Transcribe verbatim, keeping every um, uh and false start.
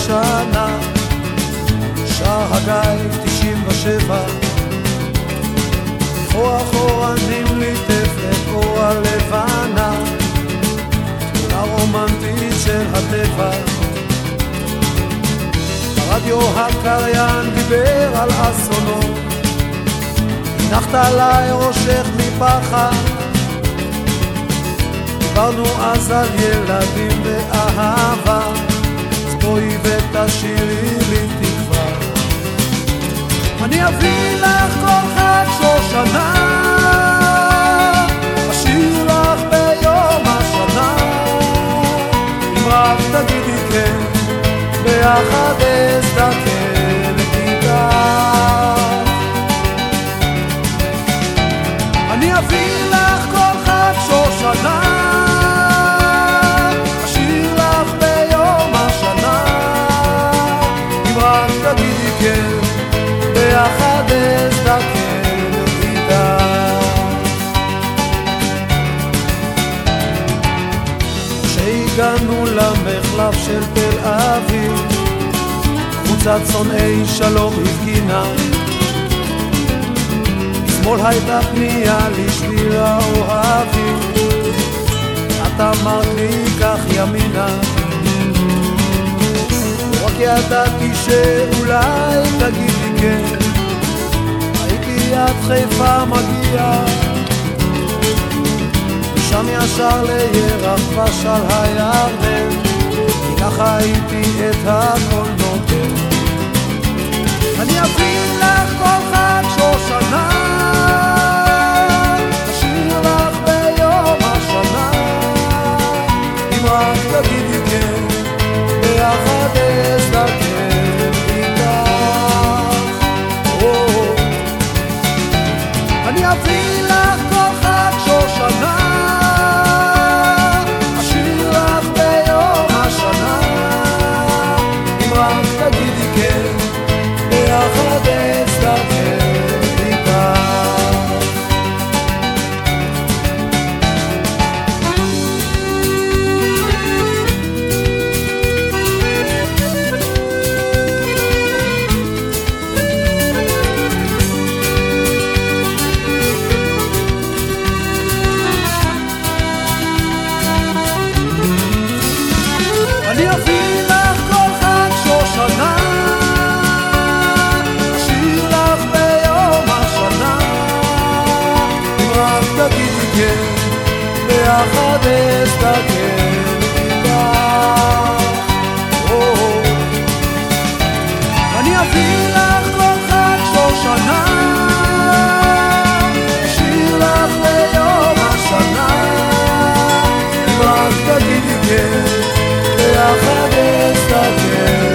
שנה, שר הגיא תשעים ושבע, או אחורנים ליטפת או הלבנה, תמונה רומנטית של הטבע. ברדיו הקריין דיבר על אסונו, הנחת עליי ראשך מפחד, דיברנו אז על ילדים ואהבה, אז בואי ותשאירי לי תקווה. אני אביא לך כל חג שושנה, אשיר לך ביום השנה, אם רק תגידי כן, ביחד אזדקן איתך. אני אביא לך כל חג שושנה, אשיר לך ביום השנה, אם רק תגידי כן, ביחד אזדקן איתך. כשהגענו למחלף של תל אביב, קבוצת שונאי שלום הפגינה, משמאל הייתה פנייה לשביל האוהבים, את אמרת לי כך ימינה, רק ידעתי שאולי תגידי כן, הייתי עד חיפה מגיע, משם ישר לירח ושל הירדן, כי ככה הייתי את הכל נותן. אני אביא לך כל חג שושנה, אשיר לך ביום השנה, אם רק תגידי כן, ביחד אזדקן איתך. אני אביא לך כל חג שושנה, אשיר לך ביום השנה, אם רק תגידי כן, ביחד אזדקן איתך. אני אביא לך כל חג שושנה, אשיר לך ביום השנה, אם רק תגידי כן, ביחד אזדקן איתך. אני אביא לך כל חג שושנה, אשיר לך ביום השנה, אם רק תגידי כן, ביחד אזדקן